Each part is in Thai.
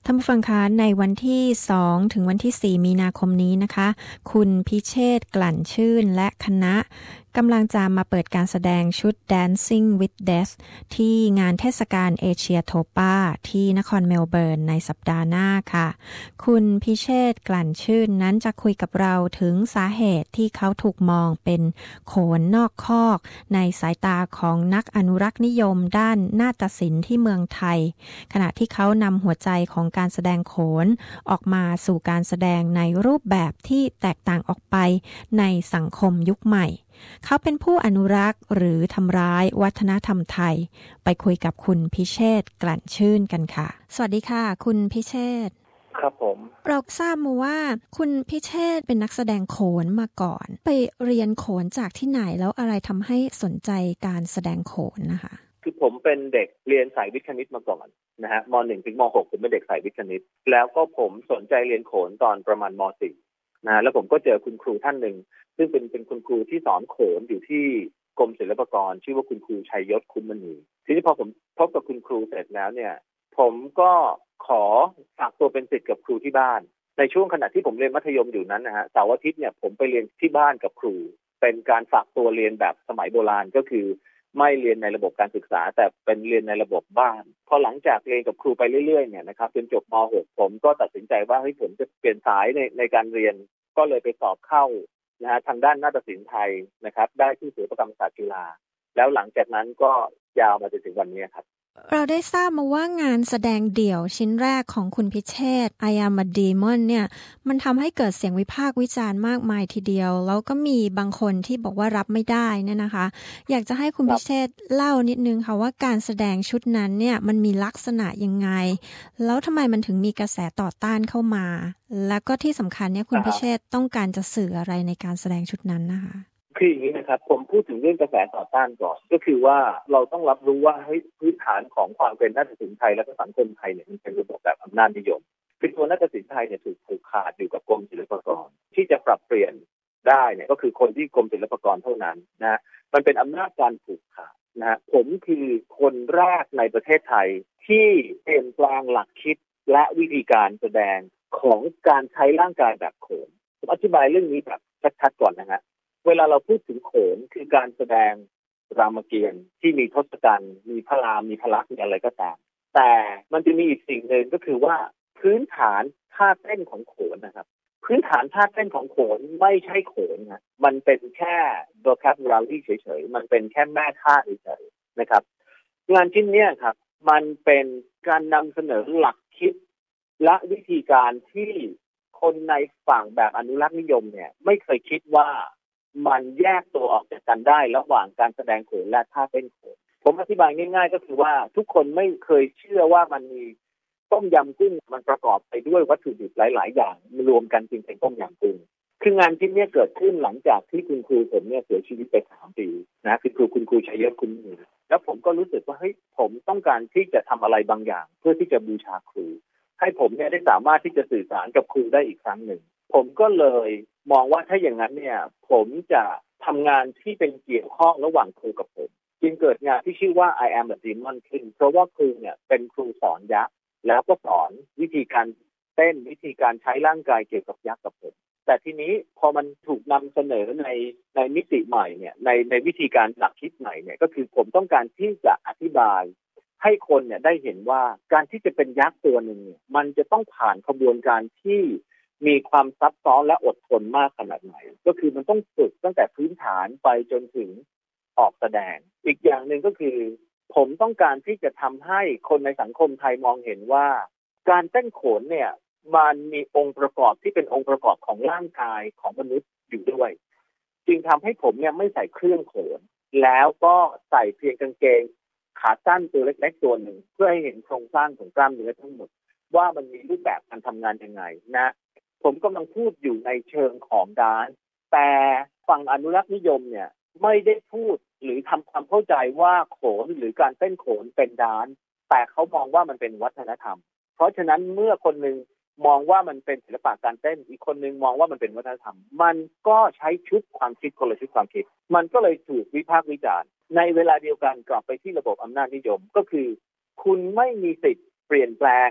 ท่านผู้ฟังคะในวันที่2ถึงวันที่4มีนาคมนี้นะคะคุณพิเชษฐ์กลั่นชื่นและคณะกำลังจะมาเปิดการแสดงชุด Dancing with Death ที่งานเทศกาลเอเชียโทปาที่นครเมลเบิร์นในสัปดาห์หน้าค่ะคุณพิเชษฐ์กลั่นชื่นนั้นจะคุยกับเราถึงสาเหตุที่เขาถูกมองเป็นโขนนอกคอกในสายตาของนักอนุรักษ์นิยมด้านนาฏศิลป์ที่เมืองไทยขณะที่เขานำหัวใจของการแสดงโขนออกมาสู่การแสดงในรูปแบบที่แตกต่างออกไปในสังคมยุคใหม่เขาเป็นผู้อนุรักษ์หรือทำร้ายวัฒนธรรมไทยไปคุยกับคุณพิเชษฐ์กลั่นชื่นกันค่ะสวัสดีค่ะคุณพิเชษฐ์ครับผมเราทราบมาว่าคุณพิเชษฐ์เป็นนักแสดงโขนมาก่อนไปเรียนโขนจากที่ไหนแล้วอะไรทำให้สนใจการแสดงโขนนะคะคือผมเป็นเด็กเรียนสายวิทย์คณิตมาก่อนนะฮะม.1 ถึงม.6 ผมเป็นเด็กสายวิทย์คณิตแล้วก็ผมสนใจเรียนโขนตอนประมาณม.4 นะแล้วผมก็เจอคุณครูท่านหนึ่งซึ่งเป็นคุณครูที่สอนโขนอยู่ที่กรมศิลปากรชื่อว่าคุณครูชัยยศคุ้มมณีทีนี้พอผมพบกับคุณครูเสร็จแล้วเนี่ยผมก็ขอฝากตัวเป็นศิษย์กับครูที่บ้านในช่วงขณะที่ผมเรียนมัธยมอยู่นั้นนะฮะเสาร์อาทิตย์เนี่ยผมไปเรียนที่บ้านกับครูเป็นการฝากตัวเรียนแบบสมัยโบราณก็คือไม่เรียนในระบบการศึกษาแต่เป็นเรียนในระบบบ้านพอหลังจากเรียนกับครูไปเรื่อยๆเนี่ยนะครับจนจบม.6 ผมก็ตัดสินใจว่าผมจะเปลี่ยนสายในการเรียนก็เลยไปสอบเข้านะฮะทางด้านนาฏศิลป์ไทยนะครับได้ที่ศิลปกรรมศาสตร์จุฬาแล้วหลังจากนั้นก็ยาวมาจนถึงวันนี้ครับเราได้ทราบมาว่างานแสดงเดี่ยวชิ้นแรกของคุณพิเชษฐ์ I am a Demon เนี่ยมันทำให้เกิดเสียงวิพากษ์วิจารณ์มากมายทีเดียวแล้วก็มีบางคนที่บอกว่ารับไม่ได้เนี่ยนะคะอยากจะให้คุณพิเชษฐ์เล่านิดนึงค่ะว่าการแสดงชุดนั้นเนี่ยมันมีลักษณะยังไงแล้วทำไมมันถึงมีกระแสต่อต้านเข้ามาแล้วก็ที่สำคัญเนี่ยคุณพิเชษฐ์ต้องการจะสื่ออะไรในการแสดงชุดนั้นนะคะคืออย่างนี้นะครับผมพูดถึงเรื่องกระแสต่อต้านก่อนก็คือว่าเราต้องรับรู้ว่าพื้นฐานของความเป็นนาฏศิลป์ไทยและสังคมไทยเนี่ยมันเป็นระบบแบบอำนาจนิยมคือตัวนาฏศิลป์ไทยเนี่ยถูกผูกขาดอยู่กับกรมศิลปากรที่จะปรับเปลี่ยนได้เนี่ยก็คือคนที่กรมศิลปากรเท่านั้นนะมันเป็นอำนาจการผูกขาดนะผมคือคนแรกในประเทศไทยที่เปลี่ยนแปลงหลักคิดและวิธีการแสดงของการใช้ร่างกายแบบโขนผมอธิบายเรื่องนี้แบบชัดๆก่อนนะฮะเวลาเราพูดถึงโขนคือการแสดงรามเกียรติ์ที่มีทศกัณฐ์มีพระรามมีพระลักษณ์มีอะไรก็ตามแต่มันจะมีอีกสิ่งหนึ่งก็คือว่าพื้นฐานท่าเต้นของโขนนะครับพื้นฐานท่าเต้นของโขนไม่ใช่โขนนะมันเป็นแค่ vocabulary เฉยๆมันเป็นแค่แม่ท่าเฉยๆนะครับงานชิ้นนี้ครับมันเป็นการนำเสนอหลักคิดและวิธีการที่คนในฝั่งแบบอนุรักษ์นิยมเนี่ยไม่เคยคิดว่ามันแยกตัวออกจากกันได้ระหว่างการแสดงโขนและท่าเต้นโขนผมอธิบายง่ายๆก็คือว่าทุกคนไม่เคยเชื่อว่ามันมีต้มยำกุ้งมันประกอบไปด้วยวัตถุดิบหลายๆอย่างรวมกันจึงเป็นต้มยำกุ้งคืองานชิ้นนี้เกิดขึ้นหลังจากที่คุณครูผมเนี่ยเสียชีวิตไป3 ปีนะคือคุณครูชัยยศคุ้มมณีแล้วผมก็รู้สึกว่าผมต้องการที่จะทำอะไรบางอย่างเพื่อที่จะบูชาครูให้ผมเนี่ยได้สามารถที่จะสื่อสารกับครูได้อีกครั้งหนึ่งผมก็เลยมองว่าถ้าอย่างนั้นเนี่ยผมจะทำงานที่เป็นเกี่ยวข้องระหว่างครูกับผมจึงเกิดงานที่ชื่อว่า I am a Demon ขึ้นเพราะว่าครูเนี่ยเป็นครูสอนยักษ์แล้วก็สอนวิธีการเต้นวิธีการใช้ร่างกายเกี่ยวกับยักษ์กับผมแต่ทีนี้พอมันถูกนำเสนอในมิติใหม่เนี่ยในวิธีการหลักคิดใหม่เนี่ยก็คือผมต้องการที่จะอธิบายให้คนเนี่ยได้เห็นว่าการที่จะเป็นยักษ์ตัวหนึ่งเนี่ยมันจะต้องผ่านกระบวนการที่มีความซับซ้อนและอดทนมากขนาดไหนก็คือมันต้องฝึกตั้งแต่พื้นฐานไปจนถึงออกแสดงอีกอย่างหนึ่งก็คือผมต้องการที่จะทำให้คนในสังคมไทยมองเห็นว่าการเต้นโขนเนี่ยมันมีองค์ประกอบที่เป็นองค์ประกอบของร่างกายของมนุษย์อยู่ด้วยจึงทำให้ผมเนี่ยไม่ใส่เครื่องโขนแล้วก็ใส่เพียงกางเกงขาสั้นตัวเล็กๆตัวหนึ่งเพื่อให้เห็นโครงสร้างของกล้ามเนื้อทั้งหมดว่ามันมีรูปแบบการทำงานยังไงนะผมกำลังพูดอยู่ในเชิงของดานซ์แต่ฝั่งอนุรักษ์นิยมเนี่ยไม่ได้พูดหรือทำความเข้าใจว่าโขนหรือการเต้นโขนเป็นดานซ์แต่เขามองว่ามันเป็นวัฒนธรรมเพราะฉะนั้นเมื่อคนหนึ่งมองว่ามันเป็นศิลปะการเต้นอีกคนนึงมองว่ามันเป็นวัฒนธรรมมันก็ใช้ชุดความคิดคนละชุดความคิดมันก็เลยถูกวิพากษ์วิจารณ์ในเวลาเดียวกันกลับไปที่ระบบอำนาจนิยมก็คือคุณไม่มีสิทธิ์เปลี่ยนแปลง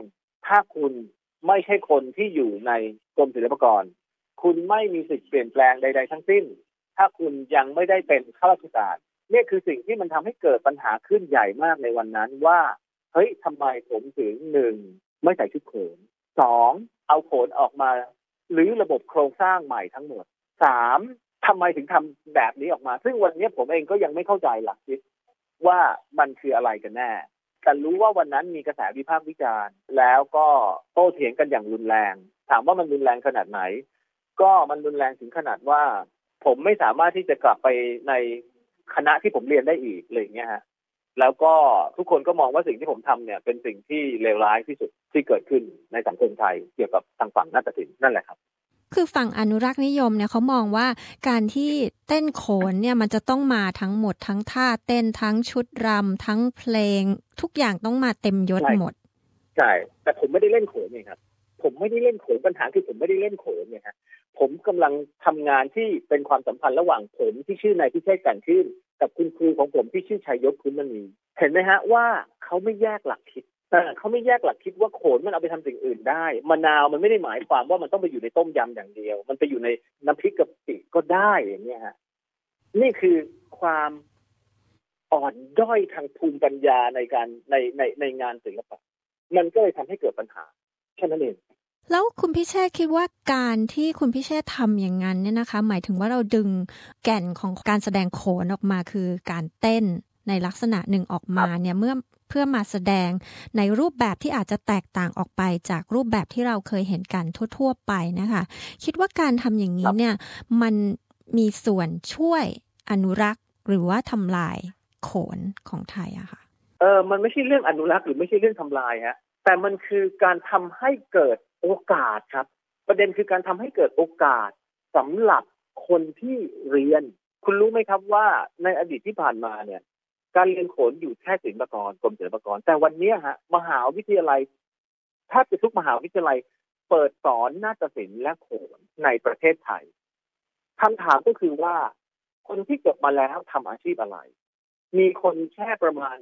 ถ้าคุณไม่ใช่คนที่อยู่ในกรมศิลปากรคุณไม่มีสิทธิ์เปลี่ยนแปลงใดๆทั้งสิ้นถ้าคุณยังไม่ได้เป็นข้าราชการนี่คือสิ่งที่มันทำให้เกิดปัญหาขึ้นใหญ่มากในวันนั้นว่าเฮ้ยทำไมผมถึง1ไม่ใส่ชุดโขน2เอาโขนออกมาหรือระบบโครงสร้างใหม่ทั้งหมด3ทำไมถึงทำแบบนี้ออกมาซึ่งวันนี้ผมเองก็ยังไม่เข้าใจหลักคิดว่ามันคืออะไรกันแน่แต่รู้ว่าวันนั้นมีกระแสวิพากษ์วิจารณ์แล้วก็โต้เถียงกันอย่างรุนแรงถามว่ามันรุนแรงขนาดไหนก็มันรุนแรงถึงขนาดว่าผมไม่สามารถที่จะกลับไปในคณะที่ผมเรียนได้อีกเลยอย่างเงี้ยฮะแล้วก็ทุกคนก็มองว่าสิ่งที่ผมทำเนี่ยเป็นสิ่งที่เลวร้ายที่สุดที่เกิดขึ้นในสังคมไทยเกี่ยวกับทางฝั่งนาฏศิลป์นั่นแหละครับคือฝั่งอนุรักษ์นิยมเนี่ยเขามองว่าการที่เต้นโขนเนี่ยมันจะต้องมาทั้งหมดทั้งท่าเต้นทั้งชุดรำทั้งเพลงทุกอย่างต้องมาเต็มยศหมดใช่แต่ผมไม่ได้เล่นโขนไงครับผมไม่ได้เล่นโขนปัญหาคือผมไม่ได้เล่นโขนไงฮะผมกำลังทำงานที่เป็นความสัมพันธ์ระหว่างผมที่ชื่อนายพิเชษฐ์กลั่นชื่นกับคุณครูของผมที่ชื่อชัยยศ คุณมณีเห็นไหมฮะว่าเขาไม่แยกหลักคิดเขาไม่แยกหลักคิดว่าโขนมันเอาไปทำสิ่งอื่นได้มะนาวมันไม่ได้หมายความว่ามันต้องไปอยู่ในต้มยำอย่างเดียวมันไปอยู่ในน้ำพริกกะปิก็ได้อย่างเงี้ยฮะนี่คือความอ่อนด้อยทางภูมิปัญญาในการในงานศิลปะมันก็เลยทำให้เกิดปัญหาแค่นั้นเองแล้วคุณพิเชษคิดว่าการที่คุณพิเชษทำอย่างนั้นเนี่ยนะคะหมายถึงว่าเราดึงแก่นของการแสดงโขนออกมาคือการเต้นในลักษณะหนึ่งออกมาเนี่ยเพื่อมาแสดงในรูปแบบที่อาจจะแตกต่างออกไปจากรูปแบบที่เราเคยเห็นกันทั่วๆไปนะคะคิดว่าการทำอย่างนี้เนี่ยมันมีส่วนช่วยอนุรักษ์หรือว่าทำลายโขนของไทยอะค่ะมันไม่ใช่เรื่องอนุรักษ์หรือไม่ใช่เรื่องทำลายฮะแต่มันคือการทำให้เกิดโอกาสครับประเด็นคือการทำให้เกิดโอกาสสำหรับคนที่เรียนคุณรู้ไหมครับว่าในอดีตที่ผ่านมาเนี่ยการเรียนโขนอยู่แค่ศิลปากรกรมศิลปากรแต่วันนี้ฮะมหาวิทยาลัยแทบจะทุกมหาวิทยาลัยเปิดสอนนาฏศิลป์และโขนในประเทศไทยคำถามก็คือว่าคนที่จบมาแล้วทำอาชีพอะไรมีคนแค่ประมาณ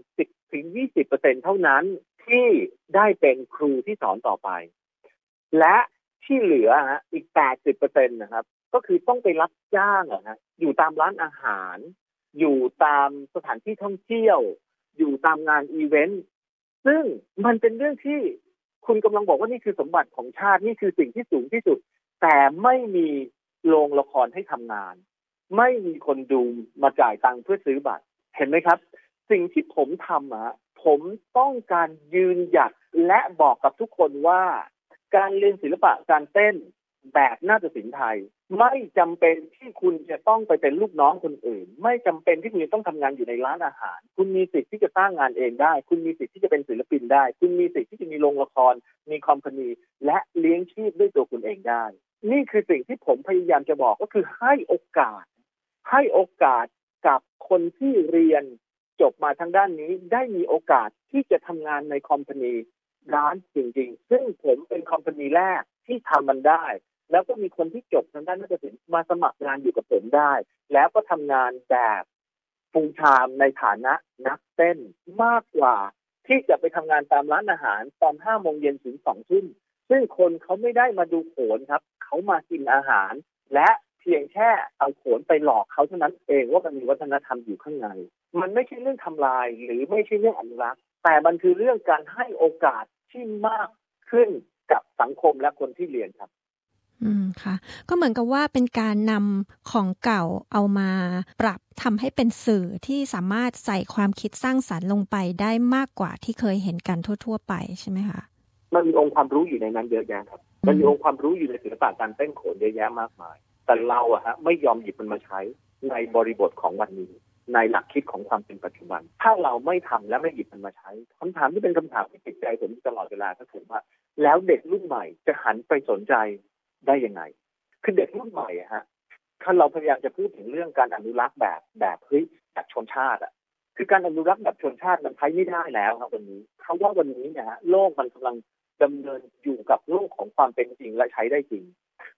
10-20% เท่านั้นที่ได้เป็นครูที่สอนต่อไปและที่เหลืออีก 80% นะครับก็คือต้องไปรับจ้างอยู่ตามร้านอาหารอยู่ตามสถานที่ท่องเที่ยวอยู่ตามงานอีเวนต์ซึ่งมันเป็นเรื่องที่คุณกำลังบอกว่านี่คือสมบัติของชาตินี่คือสิ่งที่สูงที่สุดแต่ไม่มีโรงละครให้ทำงานไม่มีคนดูมาจ่ายตังค์เพื่อซื้อบัตรเห็นไหมครับสิ่งที่ผมทำผมต้องการยืนหยัดและบอกกับทุกคนว่าการเรียนศิลปะการเต้นแบบนาฏศิลป์ไทยไม่จำเป็นที่คุณจะต้องไปเป็นลูกน้องคนอื่นไม่จำเป็นที่คุณจะต้องทำงานอยู่ในร้านอาหารคุณมีสิทธิ์ที่จะสร้างงานเองได้คุณมีสิทธิ์ที่จะเป็นศิลปินได้คุณมีสิทธิ์ที่จะมีโรงละครมีคอมพานีและเลี้ยงชีพด้วยตัวคุณเองได้นี่คือสิ่งที่ผมพยายามจะบอกก็คือให้โอกาสกับคนที่เรียนจบมาทางด้านนี้ได้มีโอกาสที่จะทำงานในคอมพานีร้านจริงๆซึ่งผมเป็นคอมพานีแรกที่ทำมันได้แล้วก็มีคนที่จบทางด้านนาฏศิลป์มาสมัครงานอยู่กับผมได้แล้วก็ทำงานแบบฟูลไทม์ในฐานะนักเต้นมากกว่าที่จะไปทำงานตามร้านอาหารตอน 5 โมงเย็นถึง 2 ทุ่มซึ่งคนเขาไม่ได้มาดูโขนครับเขามากินอาหารและเพียงแค่เอาโขนไปหลอกเขาเท่านั้นเองว่ามันมีวัฒนธรรมอยู่ข้างในมันไม่ใช่เรื่องทำลายหรือไม่ใช่เรื่องอนุรักษ์แต่มันคือเรื่องการให้โอกาสที่มากขึ้นกับสังคมและคนที่เรียนครับค่ะก็เหมือนกับว่าเป็นการนำของเก่าเอามาปรับทำให้เป็นสื่อที่สามารถใส่ความคิดสร้างสรรค์ลงไปได้มากกว่าที่เคยเห็นกันทั่วๆไปใช่ไหมคะมันมีองค์ความรู้อยู่ในนั้นเยอะแยะครับมันมีองค์ความรู้อยู่ในศิลปะการเต้นโขนเยอะแยะมากมายแต่เราไม่ยอมหยิบมันมาใช้ในบริบทของวันนี้ในหลักคิดของความเป็นปัจจุบันถ้าเราไม่ทำและไม่หยิบมันมาใช้คำถามที่เป็นคำถามที่ติดใจผมตลอดเวลาก็คือว่าแล้วเด็กรุ่นใหม่จะหันไปสนใจได้ยังไงคือเด็กรุ่นใหม่ถ้าเราพยายามจะพูดถึงเรื่องการอนุรักษ์แบบแบบชนชาติคือการอนุรักษ์แบบชนชาติมันใช้ไม่ได้แล้วครับวันนี้เพราะว่าวันนี้โลกมันกำลังดำเนินอยู่กับโลกของความเป็นจริงและใช้ได้จริง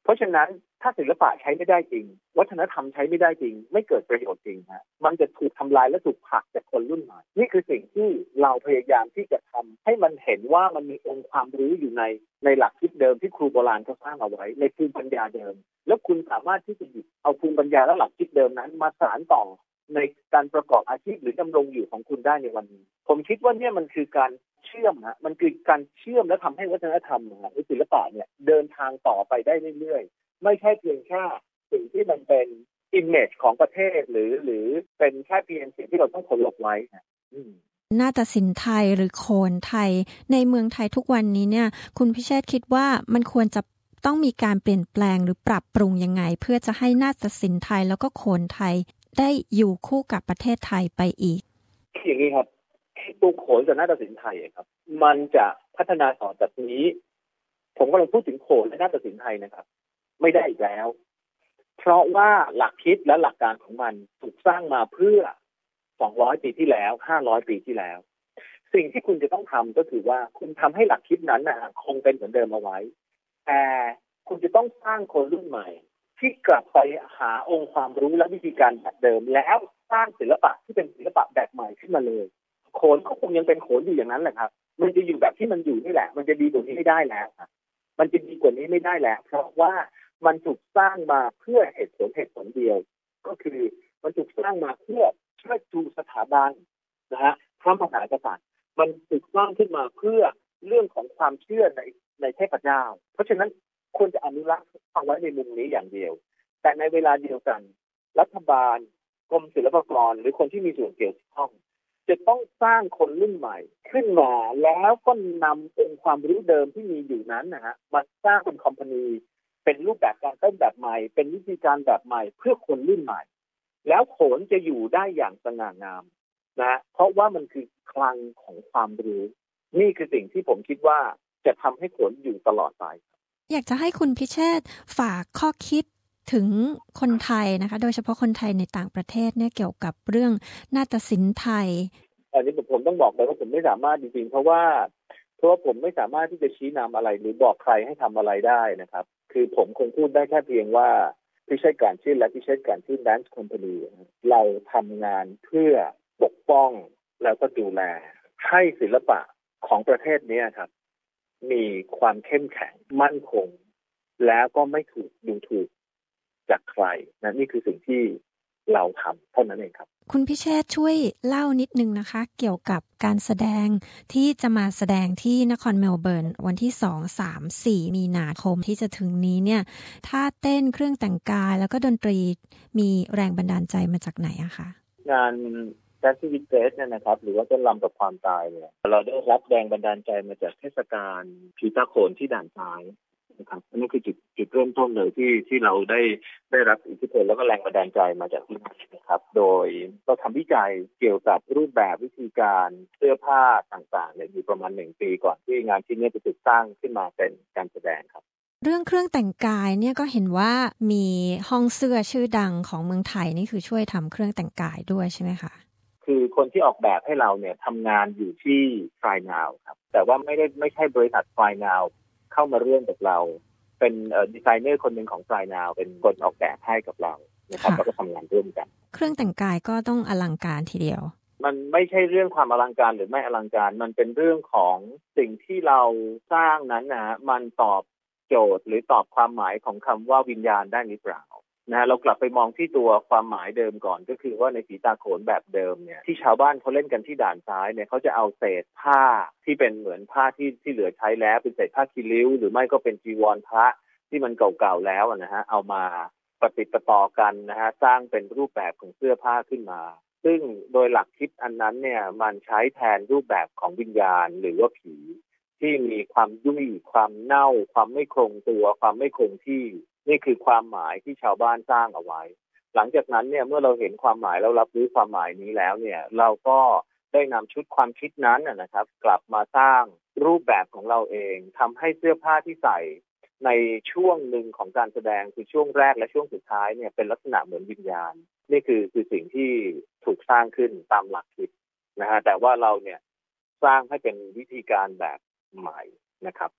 เพราะฉะนั้นถ้าศิลปะใช้ไม่ได้จริงวัฒนธรรมใช้ไม่ได้จริงไม่เกิดประโยชน์จริงฮะมันจะถูกทำลายและถูกผลักจากคนรุ่นใหม่นี่คือสิ่งที่เราพยายามที่จะทำให้มันเห็นว่ามันมีองค์ความรู้อยู่ในหลักคิดเดิมที่ครูโบราณเขาสร้างเอาไว้ในภูมิปัญญาเดิมแล้วคุณสามารถที่จะหยิบเอาภูมิปัญญาและหลักคิดเดิมนั้นมาสานต่อในการประกอบอาชีพหรือดำรงอยู่ของคุณได้ในวันนี้ผมคิดว่าเนี่ยมันคือการเชื่อมฮะมันคือการเชื่อมและทำให้วัฒนธรรมหรือศิลปะเนี่ยเดินทางต่อไปได้เรื่อยๆไม่ใช่เพียงแค่สิ่งที่มันเป็นอิมเมจของประเทศหรือเป็นแค่เพียงสิ่งที่เราต้องเคารพไว้นาฏศิลป์ไทยหรือโขนไทยในเมืองไทยทุกวันนี้เนี่ยคุณพิเชษฐ์คิดว่ามันควรจะต้องมีการเปลี่ยนแปลงหรือปรับปรุงยังไงเพื่อจะให้นาฏศิลป์ไทยแล้วก็โขนไทยได้อยู่คู่กับประเทศไทยไปอีกอย่างนี้ครับตัวโขนกับนาฏศิลป์ไทยครับมันจะพัฒนาต่อจากนี้ผมกำลังพูดถึงโขนและนาฏศิลป์ไทยนะครับไม่ได้อีกแล้วเพราะว่าหลักคิดและหลักการของมันถูกสร้างมาเพื่อ200 ปีที่แล้ว500 ปีที่แล้วสิ่งที่คุณจะต้องทำก็คือว่าคุณทำให้หลักคิดนั้นคงเป็นเหมือนเดิมเอาไว้แต่คุณจะต้องสร้างคนรุ่นใหม่ที่กลับไปหาองค์ความรู้และวิธีการแบบเดิมแล้วสร้างศิลปะที่เป็นศิลปะแบบใหม่ขึ้นมาเลยโขนก็คงยังเป็นโขนอยู่อย่างนั้นแหละครับมันจะอยู่แบบที่มันอยู่นี่แหละมันจะดีกว่านี้ไม่ได้แล้วมันจะดีกว่านี้ไม่ได้แล้วเพราะว่ามันถูกสร้างมาเพื่อเหตุผลเดียวก็คือมันถูกสร้างมาเพื่อเชิดชูสถาบันนะฮะพระมหากษัตริย์มันถูกสร้างขึ้นมาเพื่อเรื่องของความเชื่อในเทพเจ้าเพราะฉะนั้นควรจะอนุรักษ์เอาไว้ในมุมนี้อย่างเดียวแต่ในเวลาเดียวกันรัฐบาลกรมศิลปากรหรือคนที่มีส่วนเกี่ยวข้องจะต้องสร้างคนรุ่นใหม่ขึ้นมาแล้วก็นำองค์ความรู้เดิมที่มีอยู่นั้นนะฮะมาสร้างเป็นคอมพานีเป็นรูปแบบการเต้นแบบใหม่เป็นวิธีการแบบใหม่เพื่อคนรุ่นใหม่แล้วโขนจะอยู่ได้อย่างสง่างามนะเพราะว่ามันคือคลังของความรู้นี่คือสิ่งที่ผมคิดว่าจะทำให้โขนอยู่ตลอดไปอยากจะให้คุณพิเชษฐ์ฝากข้อคิดถึงคนไทยนะคะโดยเฉพาะคนไทยในต่างประเทศเนี่ยเกี่ยวกับเรื่องนาฏศิลป์ไทยอันนี้ผมต้องบอกเลยว่าผมไม่สามารถจริงๆเพราะว่าผมไม่สามารถที่จะชี้นำอะไรหรือบอกใครให้ทำอะไรได้นะครับคือผมคงพูดได้แค่เพียงว่าพิเชษฐ์การชื่นและพิเชษฐ์การชื่น Dance Company เราทำงานเพื่อปกป้องแล้วก็ดูแลให้ศิลปะของประเทศนี้ครับมีความเข้มแข็งมั่นคงแล้วก็ไม่ถูกดูถูกจากใครนะนี่คือสิ่งที่เราทำเท่านั้นเองครับคุณพิเชษฐ์ช่วยเล่านิดนึงนะคะเกี่ยวกับการแสดงที่จะมาแสดงที่นครเมลเบิร์นวันที่2 3 4มีนาคมที่จะถึงนี้เนี่ยท่าเต้นเครื่องแต่งกายแล้วก็ดนตรีมีแรงบันดาลใจมาจากไหนอะคะงานDancing with Death เนี่ยนะครับหรือว่าเต้นรำกับความตายเนี่ยเราได้รับแรงบันดาลใจมาจากเทศกาลผีตาโขนที่ด่านซ้ายนะครับอันนี้คือจุดเริ่มต้นเลยที่เราได้รับอิทธิพลแล้วก็แรงบันดาลใจมาจากที่นั่นนะครับโดยเราทำวิจัยเกี่ยวกับรูปแบบวิธีการเสื้อผ้าต่างๆเนี่ยอยู่ประมาณ1 ปีก่อนที่งานชิ้นนี้จะถูกสร้างขึ้นมาเป็นการแสดงครับเรื่องเครื่องแต่งกายเนี่ยก็เห็นว่ามีห้องเสื้อชื่อดังของเมืองไทยนี่คือช่วยทำเครื่องแต่งกายด้วยใช่ไหมคะคือคนที่ออกแบบให้เราเนี่ยทำงานอยู่ที่ Frynau ครับแต่ว่าไม่ใช่บริษัท Frynau เข้ามาร่วมกับเราเป็นดีไซเนอร์คนหนึ่งของ Frynau เป็นคนออกแบบให้กับเรานะครับแล้วก็ทำงานร่วมกันเครื่องแต่งกายก็ต้องอลังการทีเดียวมันไม่ใช่เรื่องความอลังการหรือไม่อลังการมันเป็นเรื่องของสิ่งที่เราสร้างนั้นนะมันตอบโจทย์หรือตอบความหมายของคำว่าวิญญาณได้หรือเปล่านะเรากลับไปมองที่ตัวความหมายเดิมก่อนก็คือว่าในผีตาโขนแบบเดิมเนี่ยที่ชาวบ้านเขาเล่นกันที่ด่านซ้ายเนี่ยเขาจะเอาเศษผ้าที่เป็นเหมือนผ้าที่เหลือใช้แล้วเป็นเศษผ้าคีริ้วหรือไม่ก็เป็นจีวรพระที่มันเก่าๆแล้วนะฮะเอามาประติดประต่อกันนะฮะสร้างเป็นรูปแบบของเสื้อผ้าขึ้นมาซึ่งโดยหลักคิดอันนั้นเนี่ยมันใช้แทนรูปแบบของวิญญาณหรือว่าผีที่มีความยุ่ยความเน่าความไม่คงตัวความไม่คงที่นี่คือความหมายที่ชาวบ้านสร้างเอาไว้หลังจากนั้นเนี่ยเมื่อเราเห็นความหมายแล้วรับรู้ความหมายนี้แล้วเนี่ยเราก็ได้นำชุดความคิดนั้นนะครับกลับมาสร้างรูปแบบของเราเองทำให้เสื้อผ้าที่ใส่ในช่วงหนึ่งของการแสดงคือช่วงแรกและช่วงสุดท้ายเนี่ยเป็นลักษณะเหมือนวิญญาณนี่คือสิ่งที่ถูกสร้างขึ้นตามหลักคิดนะฮะแต่ว่าเราเนี่ยสร้างให้เป็นวิธีการแบบใหม่นะครับ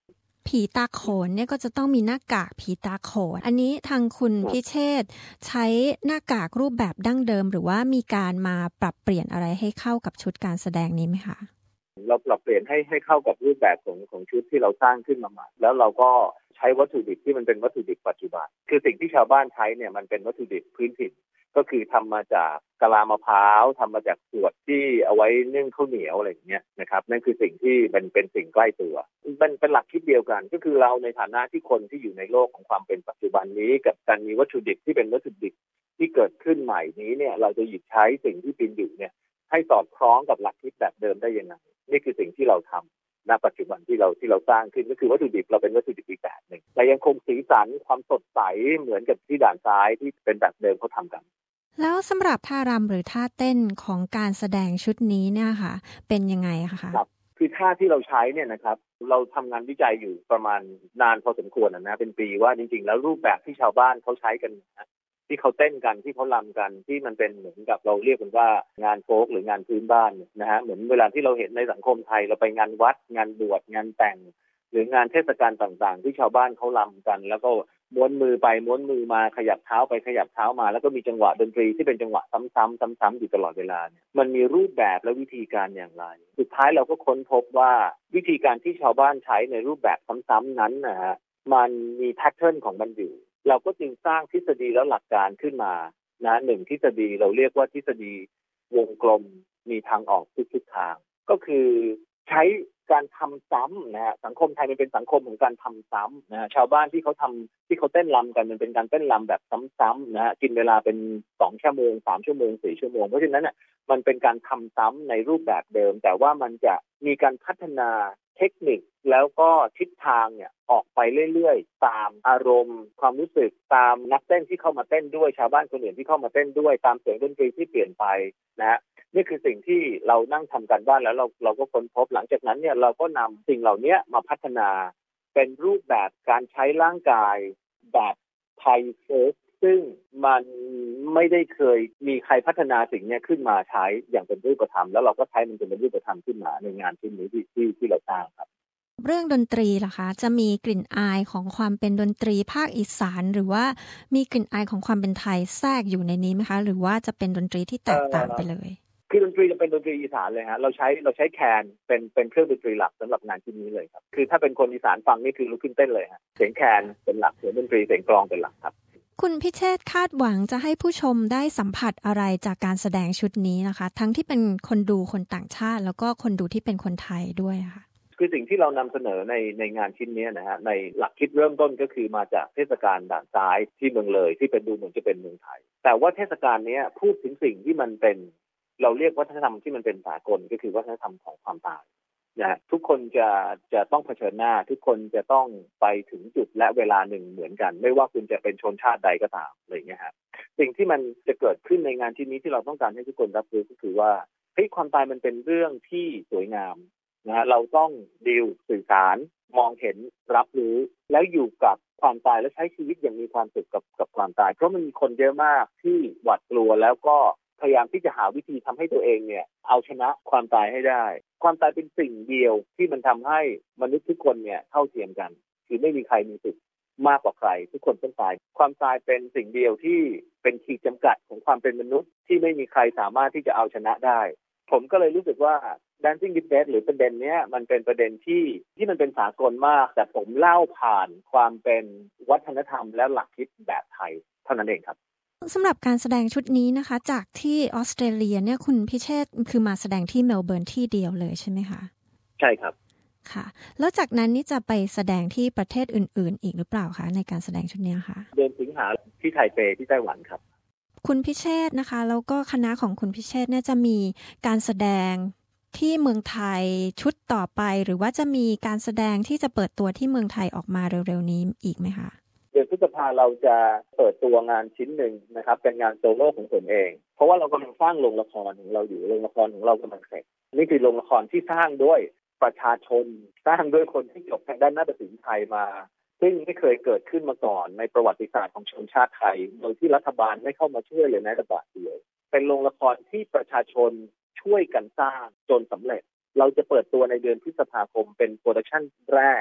ผีตาโขนเนี่ยก็จะต้องมีหน้ากากผีตาโขนอันนี้ทางคุณพิเชษฐ์ใช้หน้ากากรูปแบบดั้งเดิมหรือว่ามีการมาปรับเปลี่ยนอะไรให้เข้ากับชุดการแสดงนี้ไหมคะเราปรับเปลี่ยนให้เข้ากับรูปแบบของชุดที่เราสร้างขึ้นมาใหม่แล้วเราก็ใช้วัตถุดิบที่มันเป็นวัตถุดิบปัจจุบันคือสิ่งที่ชาวบ้านใช้เนี่ยมันเป็นวัตถุดิบพื้นถิ่นก็คือทำมาจากกะลามะพร้าวทำมาจากขวดที่เอาไว้นึ่งข้าวเหนียวอะไรอย่างเงี้ยนะครับนั่นคือสิ่งที่เป็นสิ่งใกล้ตัวเป็นหลักคิดเดียวกันก็คือเราในฐานะที่คนที่อยู่ในโลกของความเป็นปัจจุบันนี้กับการมีวัตถุดิบที่เป็นวัตถุดิบที่เกิดขึ้นใหม่นี้เนี่ยเราจะหยิบใช้สิ่งที่เป็นอยู่เนี่ยให้สอดคล้องกับหลักคิดแบบเดิมได้ยังไงนี่คือสิ่งที่เราทำณปัจจุบันที่เราสร้างขึ้นก็คือวัตถุดิบเราเป็นวัตถุดิบอีกแบบหนึ่งแต่ยังคงสีสันความสดใสเหมือนกับที่ด่านซ้ายที่เป็นแบบเดิมเขาทำกันแล้วสำหรับท่ารำหรือท่าเต้นของการแสดงชุดนี้เนี่ยค่ะเป็นยังไงคะครับคือท่าที่เราใช้เนี่ยนะครับเราทำงานวิจัยอยู่ประมาณนานพอสมควรนะเป็นปีว่าจริงๆแล้วรูปแบบที่ชาวบ้านเขาใช้กันนะที่เขาเต้นกันที่เขารำกันที่มันเป็นเหมือนกับเราเรียกกันว่างานโฟล์กหรืองานพื้นบ้านนะฮะเหมือนเวลาที่เราเห็นในสังคมไทยเราไปงานวัดงานบวชงานแต่งหรืองานเทศกาลต่างๆที่ชาวบ้านเขารำกันแล้วก็ม้วนมือไปม้วนมือมาขยับเท้าไปขยับเท้ามาแล้วก็มีจังหวะดนตรีที่เป็นจังหวะซ้ำๆอยู่ตลอดเวลาเนี่ยมันมีรูปแบบและวิธีการอย่างไรสุดท้ายเราก็ค้นพบว่าวิธีการที่ชาวบ้านใช้ในรูปแบบซ้ำๆนั้นนะฮะมันมีแพทเทิร์นของมันอยู่เราก็จึงสร้างทฤษฎีและหลักการขึ้นมานะหนึ่งทฤษฎีเราเรียกว่าทฤษฎีวงกลมมีทางออกทุกทิศทางก็คือใช้การทำซ้ำนะฮะสังคมไทยมันเป็นสังคมของการทำซ้ำนะชาวบ้านที่เขาเต้นรำกันมันเป็นการเต้นรำแบบซ้ำๆนะฮะกินเวลาเป็น2 ชั่วโมง3 ชั่วโมง4 ชั่วโมงเพราะฉะนั้นน่ะมันเป็นการทำซ้ำในรูปแบบเดิมแต่ว่ามันจะมีการพัฒนาเทคนิคแล้วก็ทิศทางเนี่ยออกไปเรื่อยๆตามอารมณ์ความรู้สึกตามนักเต้นที่เข้ามาเต้นด้วยชาวบ้านคนอื่นที่เข้ามาเต้นด้วยตามเสียงดนตรีที่เปลี่ยนไปนะฮะนี่คือสิ่งที่เรานั่งทำกันบ้านแล้วเราก็ค้นพบหลังจากนั้นเนี่ยเราก็นำสิ่งเหล่านี้มาพัฒนาเป็นรูปแบบการใช้ร่างกายแบบไทยโฟล์คซึ่งมันไม่ได้เคยมีใครพัฒนาสิ่งนี้ขึ้นมาใช้อย่างเป็นรูปธรรมแล้วเราก็ใช้มันเป็นรูปธรรมขึ้นมาในงานชิ้นนี้ที่เราสร้างครับเรื่องดนตรีล่ะคะจะมีกลิ่นอายของความเป็นดนตรีภาคอีสานหรือว่ามีกลิ่นอายของความเป็นไทยแทรกอยู่ในนี้ไหมคะหรือว่าจะเป็นดนตรีที่แตกต่างไปเลยคือดนตรีจะเป็นดนตรีอีสานเลยฮะเราใช้แคนเป็นเครื่องดนตรีหลักสำหรับงานชิ้นนี้เลยครับคือถ้าเป็นคนอีสานฟังนี่คือลุกขึ้นเต้นเลยฮะเสียงแคนเป็นหลักเสียงดนตรีเสียงกลองเป็นหลักครับคุณพิเชษฐ์คาดหวังจะให้ผู้ชมได้สัมผัสอะไรจากการแสดงชุดนี้นะคะทั้งที่เป็นคนดูคนต่างชาติแล้วก็คนดูที่เป็นคนไทยด้วยค่ะคือสิ่งที่เรานำเสนอในงานชิ้นนี้นะฮะในหลักคิดเริ่มต้นก็คือมาจากเทศกาลด่านซ้ายที่เมืองเลยที่เป็นดูเหมือนจะเป็นเมืองไทยแต่ว่าเทศกาลนี้พูดถึงสิ่งที่มันเป็นเราเรียกวัฒนธรรมที่มันเป็นสากลก็คือวัฒนธรรมของความตายนะทุกคนจะต้องเผชิญหน้าทุกคนจะต้องไปถึงจุดและเวลาหนึ่งเหมือนกันไม่ว่าคุณจะเป็นชนชาติใดก็ตามอะไรอย่างเงี้ยฮะสิ่งที่มันจะเกิดขึ้นในงานชิ้นนี้ที่เราต้องการให้ทุกคนรับรู้ก็คือว่าเฮ้ยความตายมันเป็นเรื่องที่สวยงามนะฮะเราต้องดีลสื่อสารมองเห็นรับรู้แล้วอยู่กับความตายและใช้ชีวิตอย่างมีความสุขกับความตายเพราะมันมีคนเยอะมากที่หวาดกลัวแล้วก็พยายามที่จะหาวิธีทำให้ตัวเองเนี่ยเอาชนะความตายให้ได้ความตายเป็นสิ่งเดียวที่มันทำให้มนุษย์ทุกคนเนี่ยเท่าเทียมกันคือไม่มีใครมีสิทธิ์มากกว่าใครทุกคนต้องตายความตายเป็นสิ่งเดียวที่เป็นขีดจำกัดของความเป็นมนุษย์ที่ไม่มีใครสามารถที่จะเอาชนะได้ผมก็เลยรู้สึกว่า Dancing with Death หรือประเด็นเนี้ยมันเป็นประเด็นที่มันเป็นสากลมากแต่ผมเล่าผ่านความเป็นวัฒนธรรมและหลักคิดแบบไทยเท่านั้นเองครับสำหรับการแสดงชุดนี้นะคะจากที่ออสเตรเลียเนี่ยคุณพิเชษฐ์คือมาแสดงที่เมลเบิร์นที่เดียวเลยใช่ไหมคะใช่ครับค่ะแล้วจากนั้นนี่จะไปแสดงที่ประเทศอื่นๆอีกหรือเปล่าคะในการแสดงชุดนี้ค่ะเดือนสิงหาที่ไทเปที่ไต้หวันครับคุณพิเชษฐ์นะคะแล้วก็คณะของคุณพิเชษฐ์เนี่ยจะมีการแสดงที่เมืองไทยชุดต่อไปหรือว่าจะมีการแสดงที่จะเปิดตัวที่เมืองไทยออกมาเร็วๆนี้อีกไหมคะเดือนพฤษภาเราจะเปิดตัวงานชิ้นหนึ่งนะครับเป็นงานโซโล่ของผมเองเพราะว่าเรากำลังสร้างโรงละครของเราอยู่โรงละครของเรากำลังเสร็จนี่คือโรงละครที่สร้างด้วยประชาชนสร้างด้วยคนที่จบทางด้านนาฏศิลป์ไทยมาซึ่งไม่เคยเกิดขึ้นมาก่อนในประวัติศาสตร์ของชนชาติไทยโดยที่รัฐบาลไม่เข้ามาช่วยเลยแม้แต่บาทเดียวเป็นโรงละครที่ประชาชนช่วยกันสร้างจนสำเร็จเราจะเปิดตัวในเดือนพฤษภาคมเป็นโปรดักชั่นแรก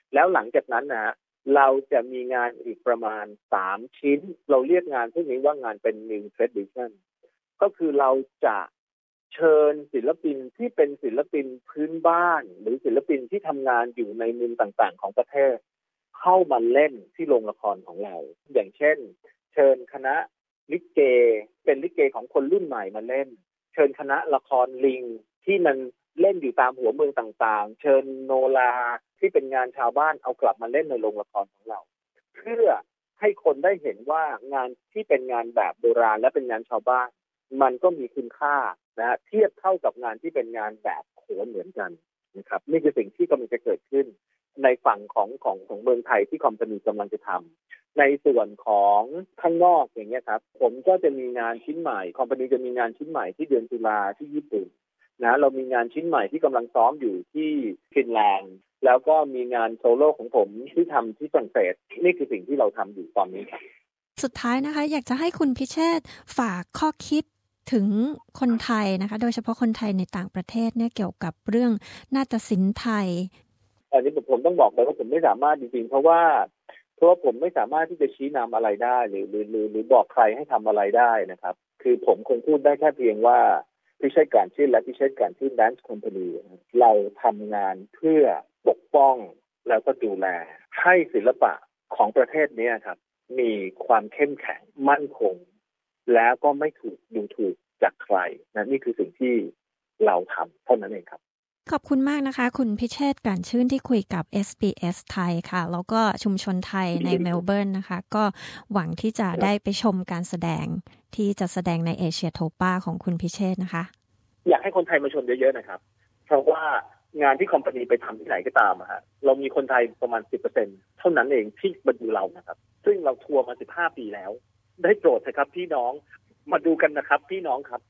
แล้วหลังจากนั้นนะเราจะมีงานอีกประมาณ3ชิ้นเราเรียกงานพวกนี้ว่างานเป็น new tradition ก็คือเราจะเชิญศิลปินที่เป็นศิลปินพื้นบ้านหรือศิลปินที่ทำงานอยู่ในมุมต่างๆของประเทศเข้ามาเล่นที่โรงละครของเราอย่างเช่นเชิญคณะลิเกเป็นลิเกของคนรุ่นใหม่มาเล่นเชิญคณะละครลิงที่มันเล่นอยู่ตามหัวเมืองต่างๆเชิญโนราที่เป็นงานชาวบ้านเอากลับมาเล่นในโรงละครของเราเพื่อให้คนได้เห็นว่างานที่เป็นงานแบบโบราณและเป็นงานชาวบ้านมันก็มีคุณค่านะเทียบเท่ากับงานที่เป็นงานแบบโขนเหมือนกันนะครับนี่คือสิ่งที่กำลังจะเกิดขึ้นในฝั่งของเมืองไทยที่คอมพานีกำลังจะทำในส่วนของข้างนอกอย่างเงี้ยครับผมก็จะมีงานชิ้นใหม่คอมพานีจะมีงานชิ้นใหม่ที่เดือนตุลาที่ญี่ปุ่นนะเรามีงานชิ้นใหม่ที่กำลังซ้อมอยู่ที่ฟินแลนด์แล้วก็มีงานโซโล่ของผมที่ทำที่ฝรั่งเศสนี่คือสิ่งที่เราทำอยู่ตอนนี้ครับสุดท้ายนะคะอยากจะให้คุณพิเชษฐ์ฝากข้อคิดถึงคนไทยนะคะโดยเฉพาะคนไทยในต่างประเทศเนี่ยเกี่ยวกับเรื่องนาฏศิลป์ไทยอันนี้ผมต้องบอกเลยว่าผมไม่สามารถจริงๆเพราะว่าผมไม่สามารถที่จะชี้นำอะไรได้หรือบอกใครให้ทำอะไรได้นะครับคือผมคงพูดได้แค่เพียงว่าพิเชษฐ์ กลั่นชื่นและพิเชษฐ์ กลั่นชื่น Dance Company เราทำงานเพื่อปกป้องแล้วก็ดูแลให้ศิลปะของประเทศนี้ครับมีความเข้มแข็งมั่นคงแล้วก็ไม่ถูกดูถูกจากใครนะนี่คือสิ่งที่เราทำเท่านั้นเองครับขอบคุณมากนะคะคุณพิเชษฐ์ กลั่นชื่นที่คุยกับ SBS ไทยค่ะแล้วก็ชุมชนไทยในเมลเบิร์นนะคะก็หวังที่จะได้ไปชมการแสดงที่จะแสดงในเอเชียโทปาของคุณพิเชษฐ์นะคะอยากให้คนไทยมาชมเยอะๆนะครับเพราะว่างานที่คอมพานีไปทำที่ไหนก็ตามฮะเรามีคนไทยประมาณ 10% เท่านั้นเองที่มาดูเรานะครับซึ่งเราทัวร์มา15 ปีแล้วได้โปรดเถอะครับพี่น้องมาดูกันนะครับพี่น้องครับ